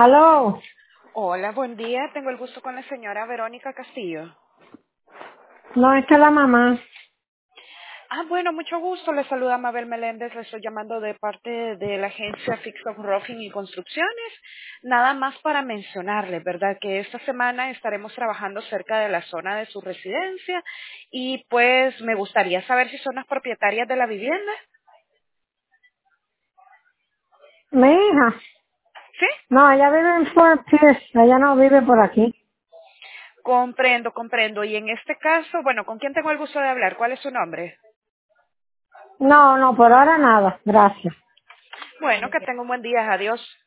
Aló, Hola, buen día. Tengo el gusto con la señora Verónica Castillo. no, esta es la mamá. Bueno, mucho gusto. Le saluda Mabel Meléndez. Le estoy llamando de parte de la agencia Fix Up Roofing y Construcciones. Nada más para mencionarle, ¿verdad? Que esta semana estaremos trabajando cerca de la zona de su residencia y pues me gustaría saber si son las propietarias de la vivienda. Mi hija. ¿Sí? No, ella vive en Fort Pierce, ella no vive por aquí. Comprendo, comprendo. Y en este caso, bueno, ¿con quién tengo el gusto de hablar? ¿Cuál es su nombre? No, no, por ahora nada, gracias. Bueno, que tenga un buen día. Adiós.